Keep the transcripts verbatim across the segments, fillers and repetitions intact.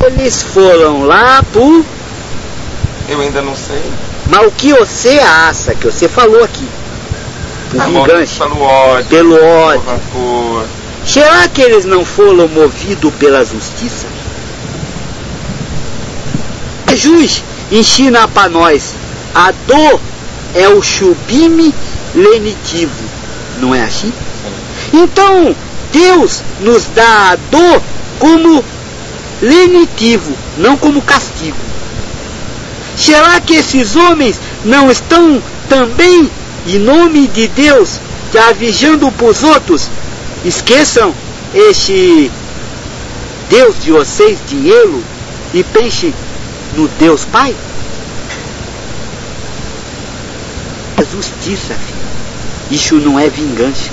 Eles foram lá por... Eu ainda não sei. Mas o que você acha, que você falou aqui, por Ah, vingança, pelo ódio, pelo ódio, por rancor. será que eles não foram movidos pela justiça? Jesus ensina para nós, a dor é o chubime lenitivo, não é assim? Então, Deus nos dá a dor como lenitivo, não como castigo. Será que esses homens não estão também, em nome de Deus, avisando para os outros? Esqueçam este Deus de vocês, dinheiro, e pensem no Deus Pai? É justiça, filho. Isso não é vingança.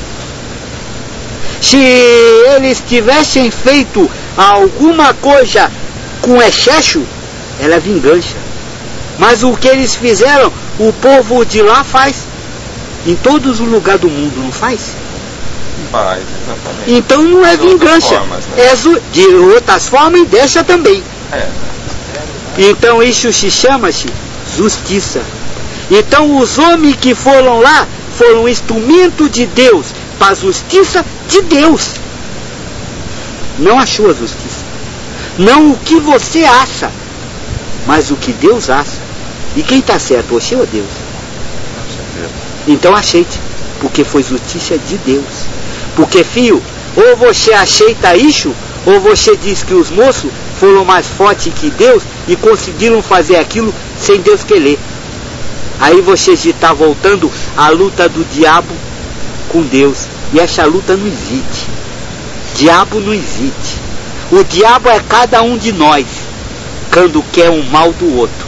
Se eles tivessem feito alguma coisa com excesso, ela é vingança. Mas o que eles fizeram, o povo de lá faz. Em todos os lugares do mundo, não faz? Faz, exatamente. Então não é de vingança. Formas, né? É zu- de outras formas e dessa também. É. Então isso se chama-se justiça. Então os homens que foram lá foram instrumento de Deus para a justiça de Deus. Não a sua justiça. Não o que você acha, mas o que Deus acha. E quem está certo, você ou Deus? Então aceite, porque foi justiça de Deus. Porque, filho, ou você aceita isso, ou você diz que os moços foram mais fortes que Deus e conseguiram fazer aquilo sem Deus querer. Aí você está voltando à luta do diabo com Deus. E essa luta não existe. Diabo não existe. O diabo é cada um de nós, quando quer um mal do outro.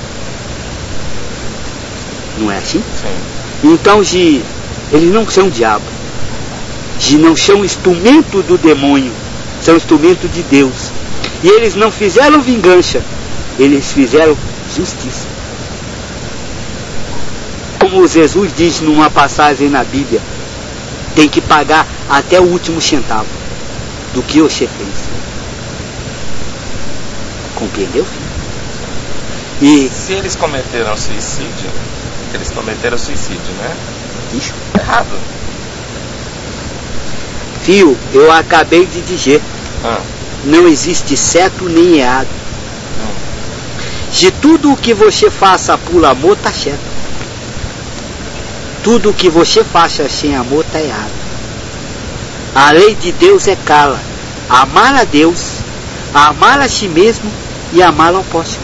Não é assim? Sim. Então, de, eles não são diabo. De não são instrumento do demônio. São instrumento de Deus. E eles não fizeram vingança. Eles fizeram justiça. Como Jesus diz numa passagem na Bíblia, tem que pagar até o último centavo do que você fez. Compreendeu, filho? E se eles cometeram suicídio, eles cometeram suicídio, né? Isso. Errado. Filho, eu acabei de dizer, Ah. não existe certo nem errado. Se tudo o que você faça por amor está certo. Tudo o que você faça sem amor está errado. A lei de Deus é clara. Amar a Deus, amar a si mesmo e amar ao próximo.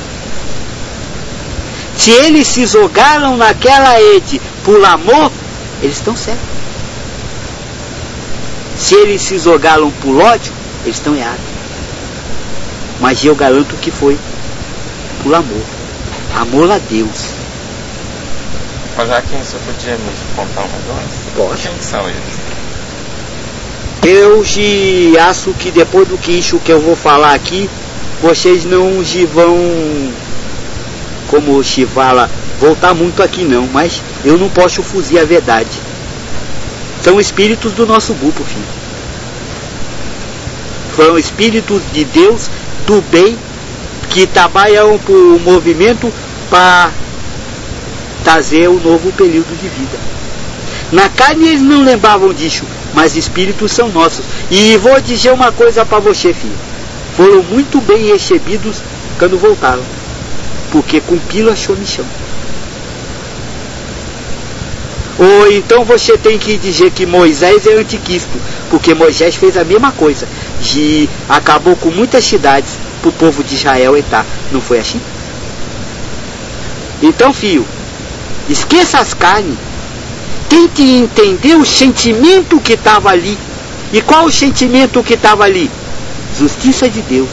Se eles se jogaram naquela rede por amor, eles estão certos. Se eles se jogaram por ódio, eles estão errados. Mas eu garanto que foi por amor. Amor a Deus. Mas já quem você podia me contar um negócio? Pode. Quem são eles? Eu te acho que depois do que isso que eu vou falar aqui, vocês não se vão, como se fala, voltar muito aqui não, mas eu não posso fugir a verdade. São espíritos do nosso grupo, filho. São espíritos de Deus, do bem, que trabalham por um movimento para trazer o novo período de vida. Na carne eles não lembravam disso, mas espíritos são nossos. E vou dizer uma coisa para você, filho. Foram muito bem recebidos quando voltaram, porque cumpriram a sua missão. Ou então você tem que dizer que Moisés é anticristo, porque Moisés fez a mesma coisa, de acabou com muitas cidades para o povo de Israel entrar. Não foi assim? Então, filho, esqueça as carnes. Tente entender o sentimento que estava ali. E qual o sentimento que estava ali? Justiça de Deus.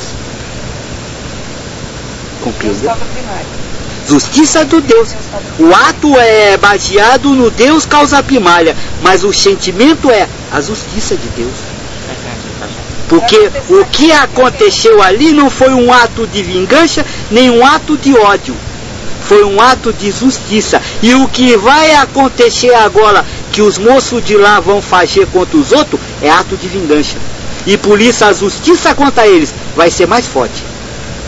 Compreendeu? Justiça do Deus. O ato é baseado no Deus causa primária, mas o sentimento é a justiça de Deus. Porque o que aconteceu ali não foi um ato de vingança, nem um ato de ódio. Foi um ato de justiça. E o que vai acontecer agora, que os moços de lá vão fazer contra os outros, é ato de vingança. E por isso a justiça contra eles vai ser mais forte.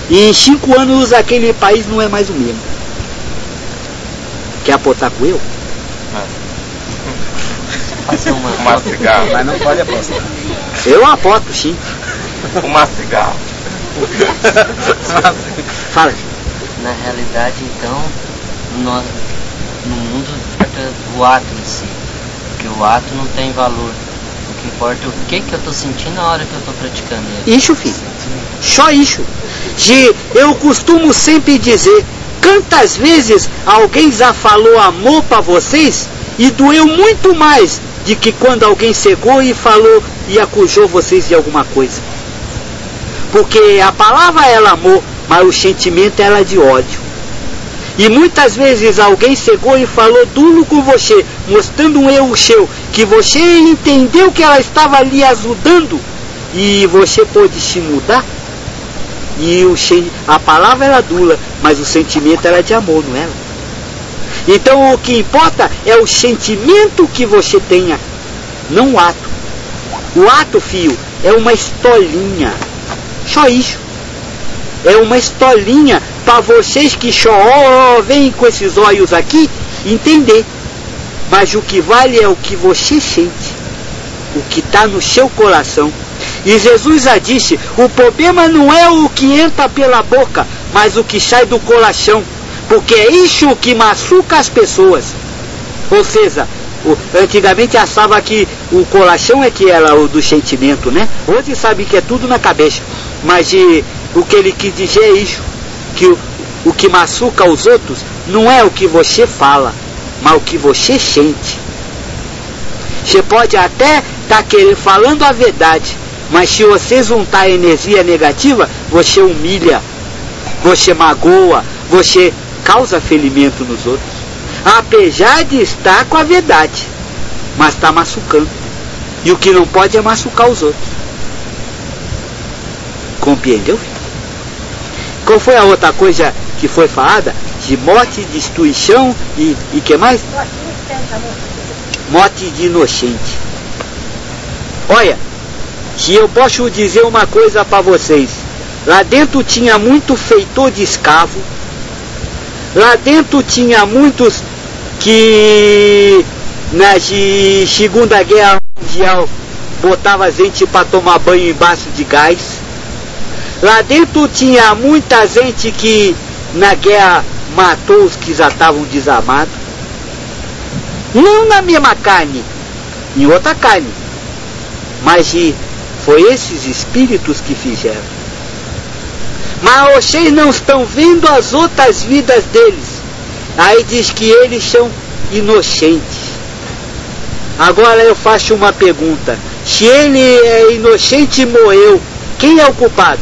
E em cinco anos aquele país não é mais o mesmo. Quer apostar com eu? Fazer uma fumar cigarro. Mas não pode apostar. Eu aposto, sim. Fumar cigarro. Fala. Na realidade, então, nós, no mundo importa o ato em si, porque o ato não tem valor. O que importa é o que, que eu estou sentindo na hora que eu estou praticando ele. Isso, filho. Só isso. De, eu costumo sempre dizer, quantas vezes alguém já falou amor para vocês e doeu muito mais de que quando alguém chegou e falou e acusou vocês de alguma coisa. Porque a palavra ela amor, mas o sentimento ela de ódio. E muitas vezes alguém chegou e falou duro com você, mostrando um erro seu, que você entendeu que ela estava ali ajudando e você pôde se mudar. E o, a palavra era dura, mas o sentimento era de amor, não era? Então o que importa é o sentimento que você tenha, não o ato. O ato, filho, é uma historinha. Só isso. É uma historinha para vocês que só oh, vêm com esses olhos aqui entender. Mas o que vale é o que você sente, o que está no seu coração. E Jesus já disse, o problema não é o que entra pela boca, mas o que sai do coração. Porque é isso que machuca as pessoas. Ou seja, o, antigamente achava que o coração é que era o do sentimento, né? Hoje sabe que é tudo na cabeça. Mas de, o que ele quis dizer é isso, que o, o que machuca os outros não é o que você fala, mas o que você sente. Você pode até estar tá falando a verdade, mas se você juntar energia negativa, você humilha, você magoa, você causa ferimento nos outros. Apesar de estar com a verdade, mas está machucando. E o que não pode é machucar os outros. Compreendeu? Qual foi a outra coisa que foi falada? De morte, destruição e e que mais? Morte de inocente. Olha, se eu posso dizer uma coisa para vocês, lá dentro tinha muito feitor de escravo, lá dentro tinha muitos que na Segunda Guerra Mundial botava gente para tomar banho embaixo de gás. Lá dentro tinha muita gente que na guerra matou os que já estavam desarmados. Não na mesma carne, em outra carne. Mas e foi esses espíritos que fizeram. Mas vocês não estão vendo as outras vidas deles. Aí diz que eles são inocentes. Agora eu faço uma pergunta. Se ele é inocente e morreu, quem é o culpado?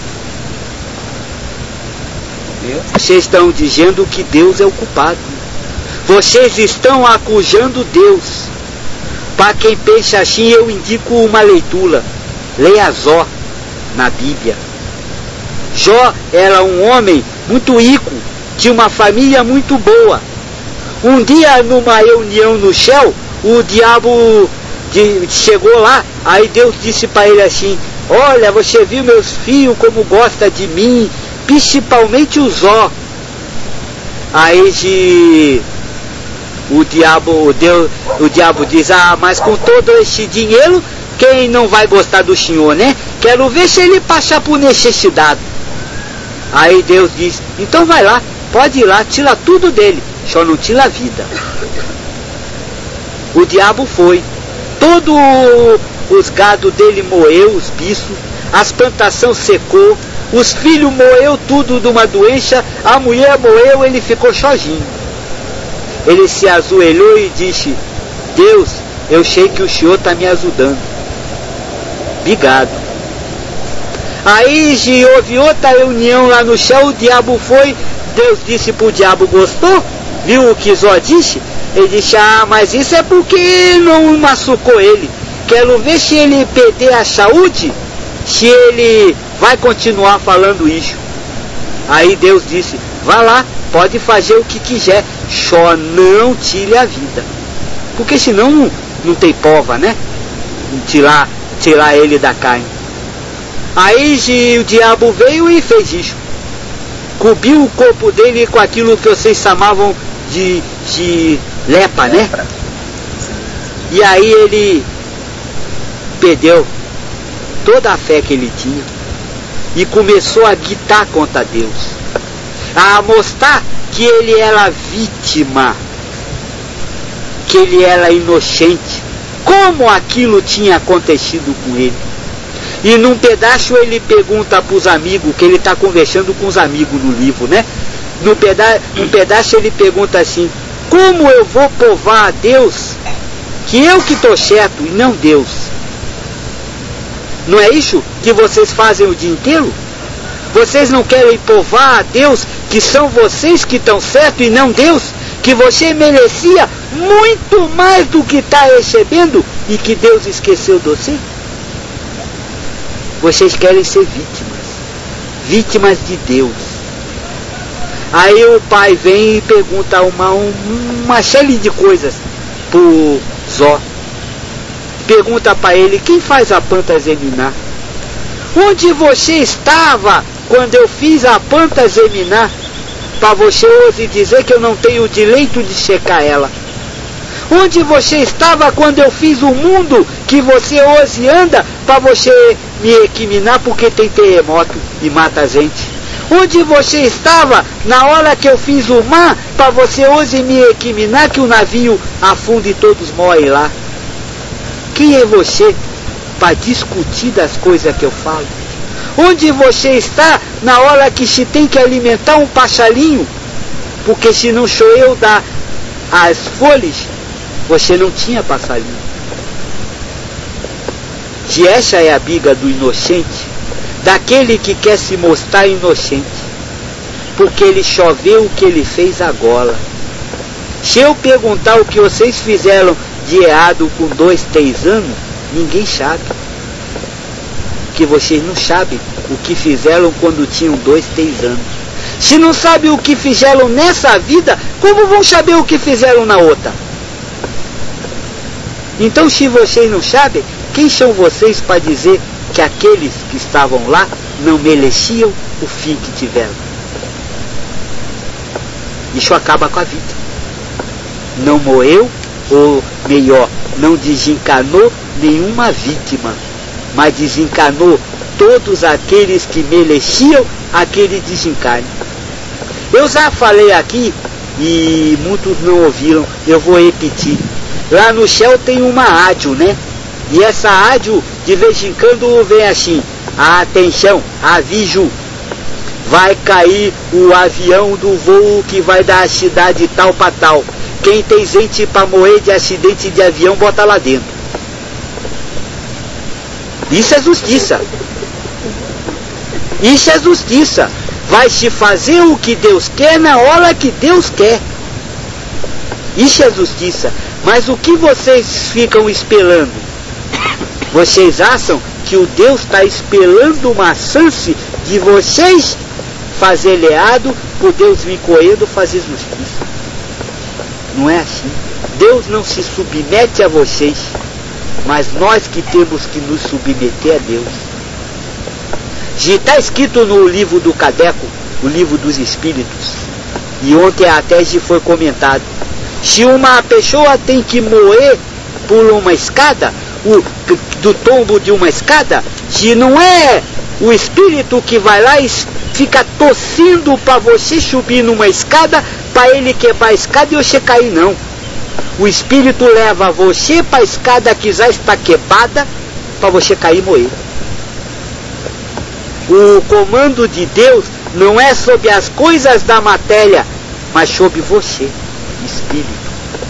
Deus. Vocês estão dizendo que Deus é o culpado. Vocês estão acusando Deus. Para quem pensa assim, eu indico uma leitura. Leia Jó na Bíblia. Jó era um homem muito rico, tinha uma família muito boa. Um dia, numa reunião no céu, o diabo de, chegou lá, aí Deus disse para ele assim: olha, você viu meus filhos como gosta de mim, principalmente o Jó. Aí de, o diabo Deus, o diabo diz: ah, mas com todo esse dinheiro, quem não vai gostar do senhor, né? Quero ver se ele passar por necessidade. Aí Deus diz: então vai lá, pode ir lá, tira tudo dele, só não tira a vida. O diabo foi, todos os gado dele morreu, os bichos, as plantações secou, os filhos morreu tudo de uma doença, a mulher morreu, ele ficou sozinho. Ele se ajoelhou e disse: Deus, eu sei que o senhor está me ajudando, obrigado. Aí se houve outra reunião lá no céu, o diabo foi, Deus disse para o diabo: gostou? Viu o que Jó disse? Ele disse: ah, mas isso é porque não machucou ele. Quero ver se ele perder a saúde, se ele vai continuar falando isso. Aí Deus disse: vá lá, pode fazer o que quiser, só não tire a vida. Porque senão não, não tem prova, né? Tirar, tirar ele da carne. Aí o diabo veio e fez isso. cobriu o corpo dele com aquilo que vocês chamavam de, de lepra, né? E aí ele perdeu toda a fé que ele tinha e começou a gritar contra Deus, a mostrar que ele era vítima, que ele era inocente, como aquilo tinha acontecido com ele. E num pedaço ele pergunta para os amigos, que ele está conversando com os amigos no livro, né? No peda num pedaço ele pergunta assim: como eu vou provar a Deus que eu que estou certo e não Deus? Não é isso que vocês fazem o dia inteiro? Vocês não querem provar a Deus que são vocês que estão certo e não Deus? Que você merecia muito mais do que está recebendo e que Deus esqueceu de você? Vocês querem ser vítimas, vítimas de Deus. Aí o pai vem e pergunta uma, uma série de coisas pro Zó. Pergunta para ele: quem faz a planta germinar? Onde você estava quando eu fiz a planta germinar? Para você hoje dizer que eu não tenho o direito de checar ela. Onde você estava quando eu fiz o mundo que você hoje anda, para você me recriminar porque tem terremoto e mata a gente? Onde você estava na hora que eu fiz o mar, para você hoje me recriminar que o navio afunda e todos morrem lá? Quem é você para discutir das coisas que eu falo? Onde você está na hora que se tem que alimentar um passarinho? Porque se não sou eu dar as folhas, você não tinha passarinho. Se essa é a briga do inocente, daquele que quer se mostrar inocente, porque ele só vê o que ele fez agora. Se eu perguntar o que vocês fizeram de errado com dois, três anos, ninguém sabe. Porque vocês não sabem o que fizeram quando tinham dois, três anos. Se não sabem o que fizeram nessa vida, como vão saber o que fizeram na outra? Então, se vocês não sabem, quem são vocês para dizer que aqueles que estavam lá não mereciam o fim que tiveram? Isso acaba com a vida. Não morreu, ou melhor, não desencanou nenhuma vítima, mas desencanou todos aqueles que mereciam aquele desencarne. Eu já falei aqui e muitos não ouviram, eu vou repetir. Lá no céu tem uma rádio, né? E essa rádio de vez em quando vem assim: atenção, aviso, vai cair o avião do voo que vai da cidade tal para tal. Quem tem gente para morrer de acidente de avião, bota lá dentro. Isso é justiça. Isso é justiça. Vai se fazer o que Deus quer na hora que Deus quer. Isso é justiça. Mas o que vocês ficam esperando? Vocês acham que o Deus está esperando uma chance de vocês fazer errado por Deus vir correndo fazer justiça? Não é assim. Deus não se submete a vocês, mas nós que temos que nos submeter a Deus. Está escrito no livro do Cadeco, o livro dos Espíritos, e ontem até já foi comentado: se uma pessoa tem que morrer por uma escada, o, do tombo de uma escada, se não é o espírito que vai lá e fica torcendo para você subir numa escada, para ele quebrar a escada e você cair, não. O espírito leva você para a escada que já está quebrada, para você cair e morrer. O comando de Deus não é sobre as coisas da matéria, mas sobre você, espírito.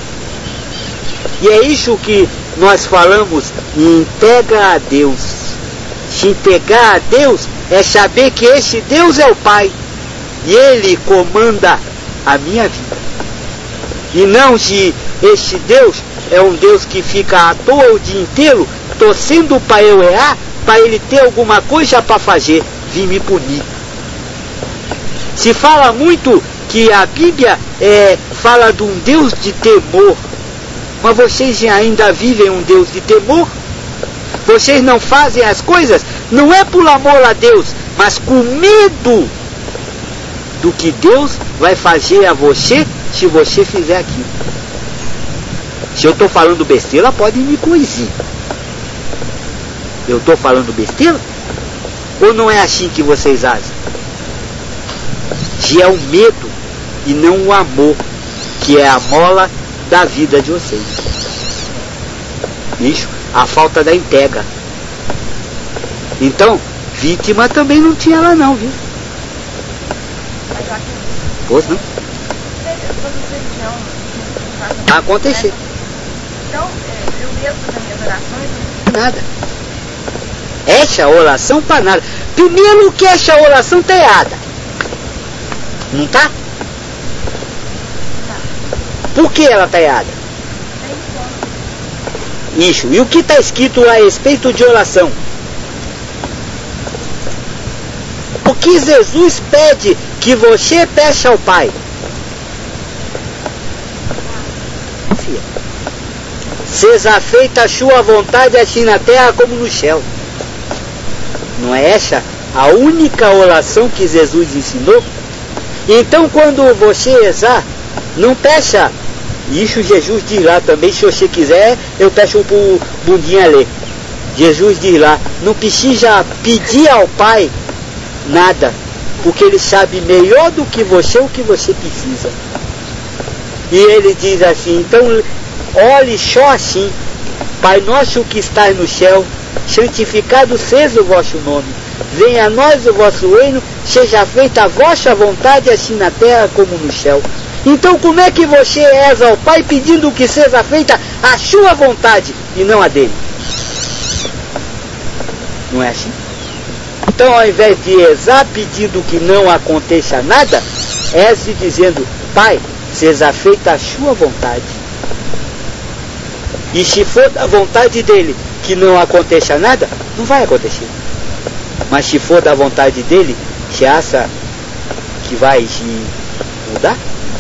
E é isso que nós falamos em entrega a Deus. Se entregar a Deus é saber que esse Deus é o Pai e Ele comanda a minha vida. E não se esse Deus é um Deus que fica à toa o dia inteiro torcendo para eu errar, para Ele ter alguma coisa para fazer, vir me punir. Se fala muito que a Bíblia é, fala de um Deus de temor, mas vocês ainda vivem um Deus de temor? Vocês não fazem as coisas, não é por amor a Deus, mas com medo do que Deus vai fazer a você se você fizer aquilo. Se eu estou falando besteira, pode me corrigir. Eu estou falando besteira? Ou não é assim que vocês agem? Que é o medo e não o amor, que é a mola da vida de vocês. Isso, a falta da entrega. Então, vítima também não tinha lá não, viu? Pois não. Vai acontecer. Então, eu mesmo nas minhas orações... Nada. Essa oração para nada. Primeiro que essa oração está errada. Não tá? Por que ela está errada? Isso. E o que está escrito a respeito de oração? O que Jesus pede que você peça ao Pai? Seja feita a sua vontade assim na terra como no céu. Não é essa a única oração que Jesus ensinou? Então quando você rezar, não peça. Isso Jesus diz lá também, se você quiser, eu peço para o Bundinha ler. Jesus diz lá, não precisa pedir ao Pai nada, porque Ele sabe melhor do que você o que você precisa. E Ele diz assim, então olhe só assim, Pai nosso que estás no céu, santificado seja o vosso nome, venha a nós o vosso reino, seja feita a vossa vontade assim na terra como no céu. Então como é que você reza ao Pai pedindo que seja feita a sua vontade e não a dele? Não é assim? Então ao invés de rezar pedindo que não aconteça nada, reze dizendo, Pai, seja feita a sua vontade. E se for da vontade dele que não aconteça nada, não vai acontecer. Mas se for da vontade dele, você acha que vai se mudar?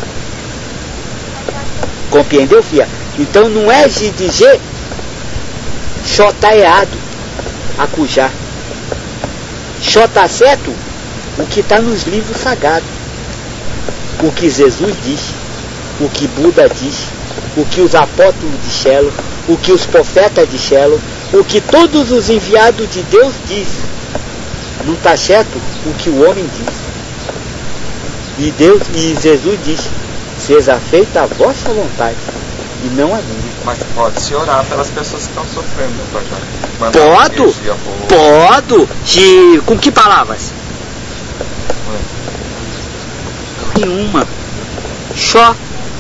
Compreendeu, filha? Então não é de dizer só está errado, acujar. Só está certo o que está nos livros sagrados. O que Jesus diz, o que Buda diz, o que os apóstolos disseram, o que os profetas disseram, o que todos os enviados de Deus diz. Não está certo o que o homem diz. E Deus e Jesus diz, seja feita a vossa vontade e não a minha. Mas pode-se orar pelas pessoas que estão sofrendo, doutor? Pode, pode. De, com que palavras? Nenhuma. Só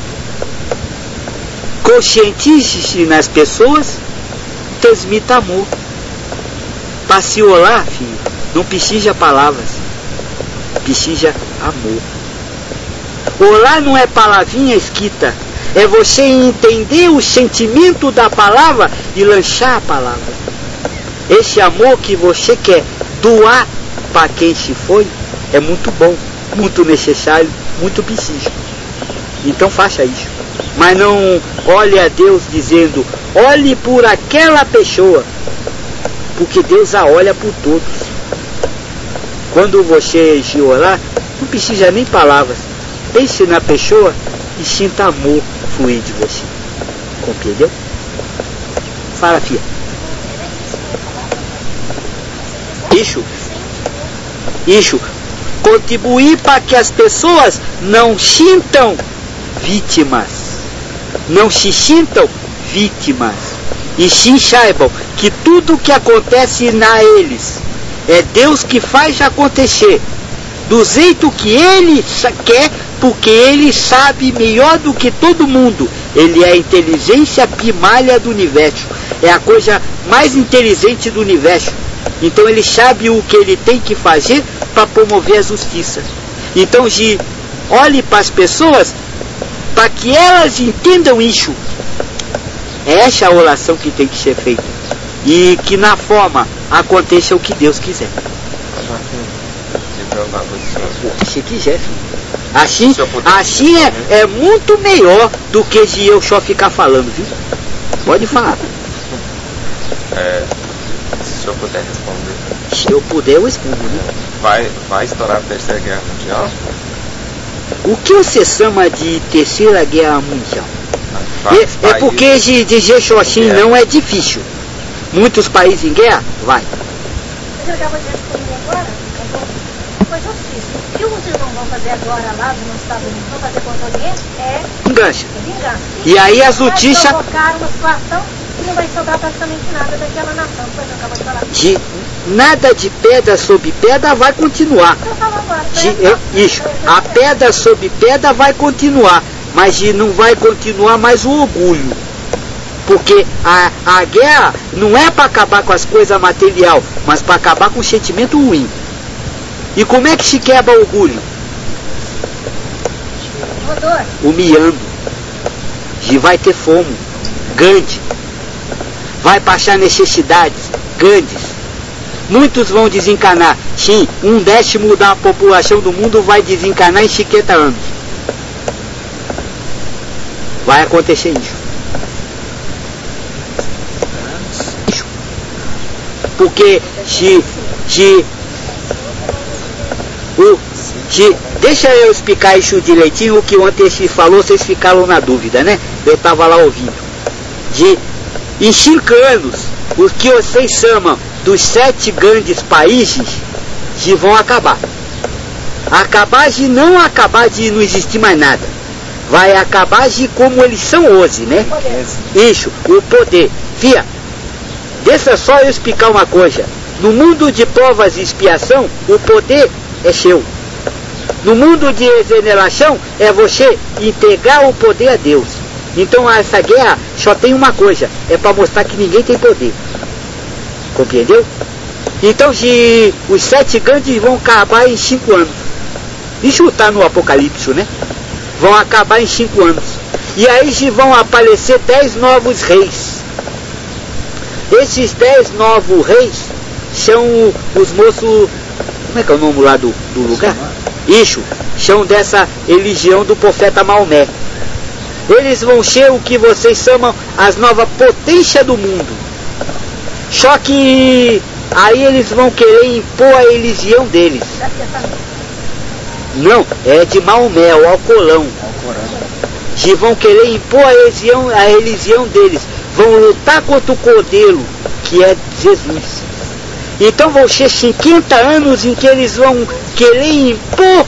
conscientize-se nas pessoas, transmita amor. Para se orar, filho, não precisa palavras, precisa amor. Orar não é palavrinha escrita, é você entender o sentimento da palavra e lançar a palavra. Esse amor que você quer doar para quem se foi é muito bom, muito necessário, muito preciso. Então faça isso. Mas não olhe a Deus dizendo, olhe por aquela pessoa, porque Deus a olha por todos. Quando você se orar, não precisa nem palavras. Pense na pessoa e sinta amor fluir de você. Compreendeu? Fala, filha. Isso. Isso. Contribuir para que as pessoas não sintam vítimas. Não se sintam vítimas. E sim saibam que tudo que acontece na eles é Deus que faz acontecer do jeito que Ele quer, porque Ele sabe melhor do que todo mundo. Ele é a inteligência primária do universo, é a coisa mais inteligente do universo. Então Ele sabe o que Ele tem que fazer para promover a justiça. Então de, olhe para as pessoas para que elas entendam isso. É essa a oração que tem que ser feita, e que na forma aconteça o que Deus quiser. O que você quiser, filho. Assim, assim é, é muito melhor do que de eu só ficar falando, viu? Pode falar. É, se o senhor puder responder. Se eu puder, eu respondo, né? Vai, vai estourar a Terceira Guerra Mundial? O que você chama de terceira guerra mundial? É, é porque de dizer Xoxim não é difícil. Muitos países em guerra, vai. Você acabou de responder agora? Foi justiça. O que os irmãos vão fazer agora lá nos Estados Unidos, vão fazer contra o Oriente é vingança. vingança. E aí as vai notícias... provocar uma situação que não vai sobrar praticamente nada daquela nação, que você acabou de falar. De nada de pedra sobre pedra vai continuar. Então fala agora. De, eu, isso, a pedra sobre pedra vai continuar, mas de, não vai continuar mais o orgulho. Porque a, a guerra não é para acabar com as coisas material, mas para acabar com o sentimento ruim. E como é que se quebra o orgulho? Motor. Humilhando. E vai ter fome, grande. Vai passar necessidades grandes. Muitos vão desencanar. Sim, um décimo da população do mundo vai desencanar em cinquenta anos. Vai acontecer isso. Porque se, se, o, se, deixa eu explicar isso direitinho, o que ontem se falou, vocês ficaram na dúvida, né? Eu estava lá ouvindo. De, em cinco anos, os que vocês chamam dos sete grandes países, de vão acabar. Acabar de não acabar de não existir mais nada. Vai acabar de como eles são hoje, né? Isso, o poder. Fia, deixa só eu explicar uma coisa. No mundo de provas e expiação, o poder é seu. No mundo de regeneração, é você entregar o poder a Deus. Então essa guerra só tem uma coisa, é para mostrar que ninguém tem poder. Compreendeu? Então se os sete grandes vão acabar em cinco anos. Isso está no Apocalipse, né? Vão acabar em cinco anos. E aí se vão aparecer dez novos reis. Esses dez novos reis são os moços... Como é que é o nome lá do, do lugar? Isso, são dessa religião do profeta Maomé. Eles vão ser o que vocês chamam as novas potências do mundo. Só que aí eles vão querer impor a religião deles. Não, é de Maomé, o Alcorão. E vão querer impor a religião, a religião deles. Vão lutar contra o Cordeiro, que é Jesus. Então vão ser cinquenta anos em que eles vão querer impor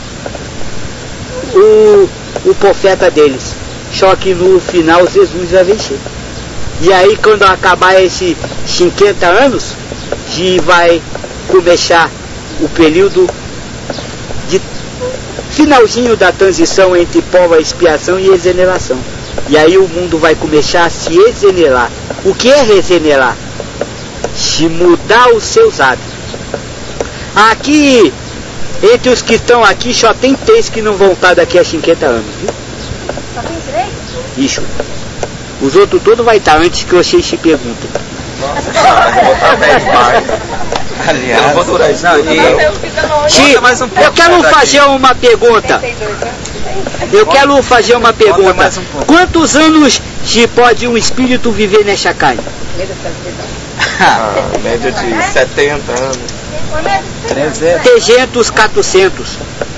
o, o profeta deles. Só que no final Jesus vai vencer. E aí quando acabar esses cinquenta anos, que vai começar o período de finalzinho da transição entre prova, expiação e regeneração. E aí o mundo vai começar a se regenerar. O que é regenerar? Se mudar os seus hábitos. Aqui, entre os que estão aqui, só tem três que não vão estar daqui a cinquenta anos, viu? Só tem três? Isso. Os outros todos vai estar antes que vocês se perguntem. Não, eu vou estar bem mais. Aliás, eu vou durar isso. Não, e... Se, mais um pouco, eu quero fazer aqui uma pergunta. Eu quero fazer uma pergunta. Um Quantos anos se pode um espírito viver nessa carne? Ah, média de setenta anos. trezentos, quatrocentos.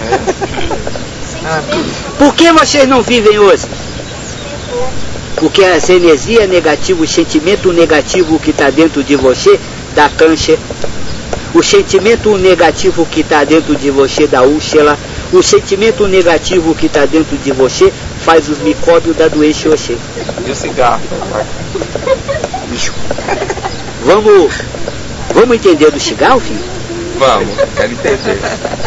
É. Por que vocês não vivem hoje? Porque as energias negativas, o sentimento negativo que está dentro de você dá câncer. O sentimento negativo que está dentro de você dá úlcera. O sentimento negativo que está dentro de você faz os micróbios da doença em você. E o cigarro? Bicho. Vamos, vamos entender do cigarro, filho? Vamos, quero entender.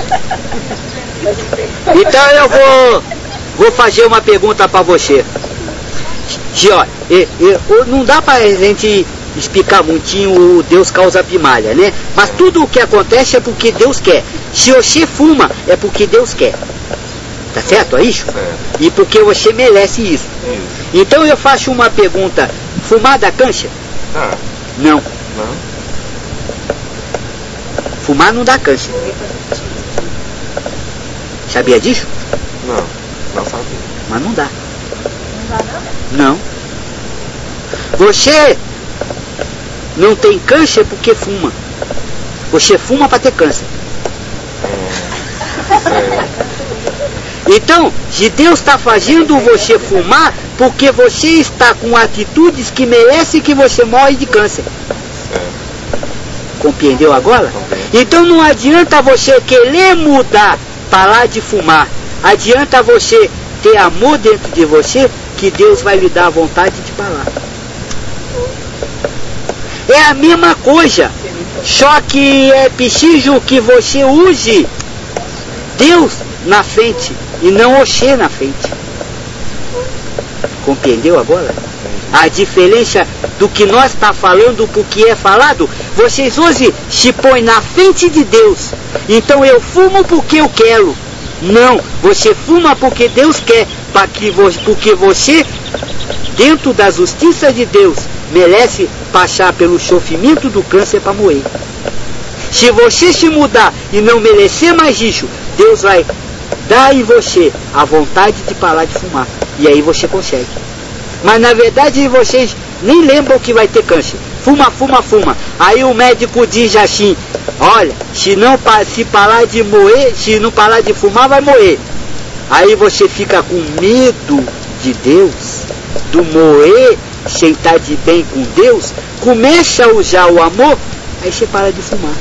Então eu vou, vou fazer uma pergunta para você. Ó, e, e, não dá para a gente explicar muitinho o Deus causa primária, né? Mas tudo o que acontece é porque Deus quer. Se você fuma, é porque Deus quer. Tá certo? É isso? Certo. E porque você merece isso. Isso. Então eu faço uma pergunta. Fumar dá câncer? Ah, Não. não? Fumar não dá câncer. Sabia disso? Não, não sabia. Mas não dá. Não dá não? Não. Você não tem câncer porque fuma. Você fuma para ter câncer. É. Então, se Deus está fazendo você fumar, porque você está com atitudes que merecem que você morre de câncer. Compreendeu agora? Então não adianta você querer mudar, parar de fumar. Adianta você ter amor dentro de você, que Deus vai lhe dar a vontade de parar. É a mesma coisa, só que é preciso que você use Deus na frente e não Oxê na frente. Compreendeu agora? A diferença do que nós está falando para o que é falado. Vocês hoje se põem na frente de Deus. Então eu fumo porque eu quero. Não, você fuma porque Deus quer, para que, porque você, dentro da justiça de Deus, merece passar pelo sofrimento do câncer para morrer. Se você se mudar e não merecer mais isso, Deus vai dar em você a vontade de parar de fumar. E aí você consegue. Mas na verdade vocês nem lembram que vai ter câncer. Fuma, fuma, fuma. Aí o médico diz assim: olha, se não se parar de morrer, se não parar de fumar, vai morrer. Aí você fica com medo de Deus, do morrer sem estar de bem com Deus, começa a usar o amor, aí você para de fumar.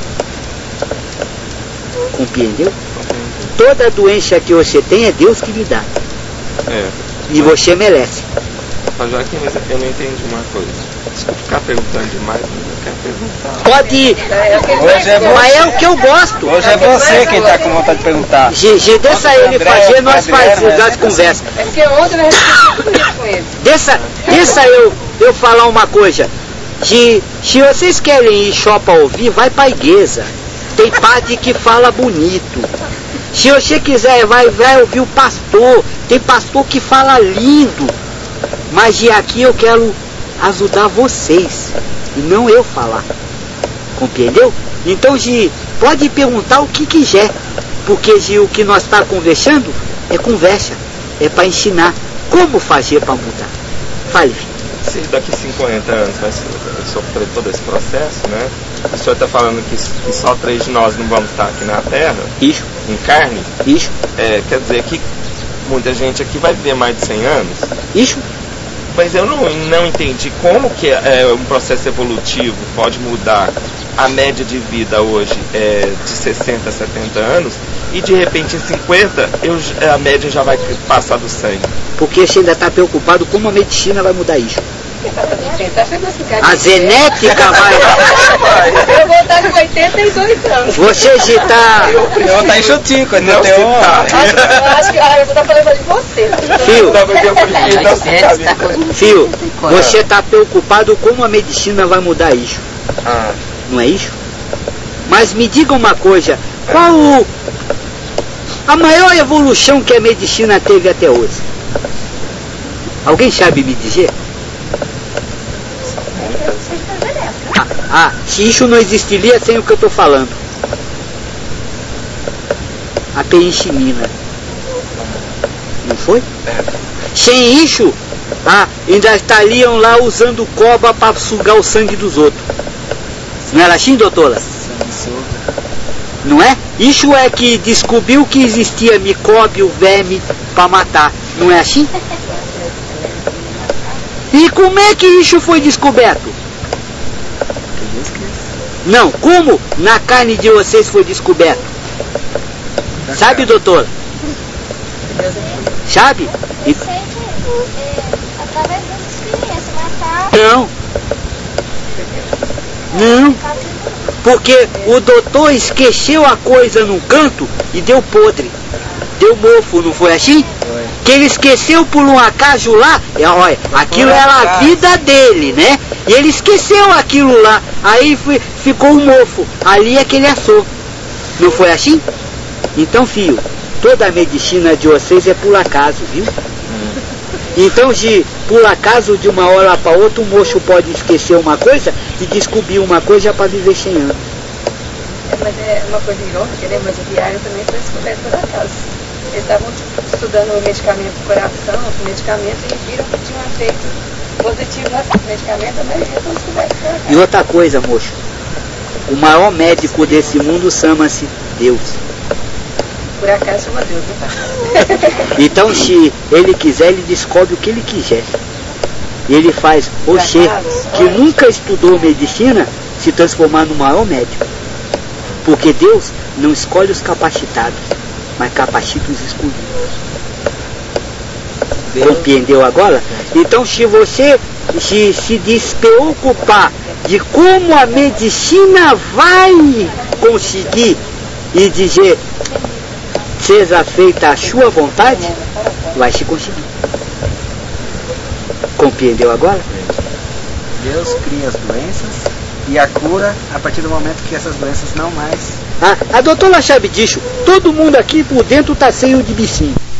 Compreendeu? Toda doença que você tem é Deus que lhe dá. É. E você merece. Mas Joaquim, mas eu não entendi uma coisa. Desculpa ficar perguntando demais, mas eu quero perguntar. Pode ir. Hoje é você. Mas é o que eu gosto. Hoje é você quem está com vontade de perguntar. Gigi, deixa ele fazer, nós fazemos as conversas. É porque ontem nós discutimos tudo isso com ele. Deixa, deixa eu, eu falar uma coisa. Se, se vocês querem ir só para ouvir, vai para a igreja. Tem padre que fala bonito. Se você quiser, vai, vai ouvir o pastor. Tem pastor que fala lindo. Mas de aqui eu quero ajudar vocês e não eu falar. Compreendeu? Então, Gi, pode perguntar o que quiser, porque Gi, o que nós está conversando é conversa, é para ensinar como fazer para mudar. Fale, filho. Se daqui a cinquenta anos vai sofrer todo esse processo, né? O senhor está falando que, que só três de nós não vamos estar aqui na Terra, isso, em carne. Isso. É, quer dizer que muita gente aqui vai viver mais de cem anos. Isso. Mas eu não, não entendi como que é, um processo evolutivo pode mudar a média de vida hoje é de sessenta, setenta anos e de repente em cinquenta eu, a média já vai passar do cem. Porque você ainda está preocupado como a medicina vai mudar isso. A genética vai... Eu vou estar com oitenta e dois anos. Você já está... Eu vou estar enxutinho, quando eu tenho um... Eu acho que você está falando de você. Fio, Fio, você está preocupado como a medicina vai mudar isso. Ah. Não é isso? Mas me diga uma coisa, qual o, a maior evolução que a medicina teve até hoje? Alguém sabe me dizer? Ah, ah, se isso não existiria sem o que eu estou falando. A penicilina. Não foi? Sem isso, ah, ainda estariam lá usando cobra para sugar o sangue dos outros. Não era assim, doutora? Não é? Isso é que descobriu que existia micróbio, verme para matar. Não é assim? E como é que isso foi descoberto? Não, como na carne de vocês foi descoberto? Sabe, doutora? Sabe? E... através das experiências, matar... Não. Não. Porque o doutor esqueceu a coisa num canto e deu podre. Deu mofo, não foi assim? Foi. Que ele esqueceu por um acaso lá, é, olha, aquilo era a vida dele, né? E ele esqueceu aquilo lá, aí foi, ficou um mofo, ali é que ele assou. Não foi assim? Então, filho, toda a medicina de vocês é por acaso, viu? Então, de por acaso, de uma hora para outra, o moço pode esquecer uma coisa e descobrir uma coisa para viver cem anos. É, mas é uma coisa irônica, né? Mas o diário também foi descoberto por acaso. Eles estavam estudando o medicamento do coração, o medicamento, e viram que tinha um efeito positivo nesse medicamento, mas eles estão descobertos por acaso. E outra coisa, moço, o maior médico desse mundo chama-se Deus. por acaso chama Deus, né? Então, se ele quiser, ele descobre o que ele quiser. Ele faz você, que nunca estudou medicina, se transformar no maior médico. Porque Deus não escolhe os capacitados, mas capacita os escolhidos. Compreendeu agora? Então, se você se, se despreocupar de como a medicina vai conseguir e dizer seja feita a sua vontade, vai se conseguir. Compreendeu agora? Deus cria as doenças e a cura a partir do momento que essas doenças não mais... Ah, a doutora sabe disso. Todo mundo aqui por dentro está cheio de bichinho.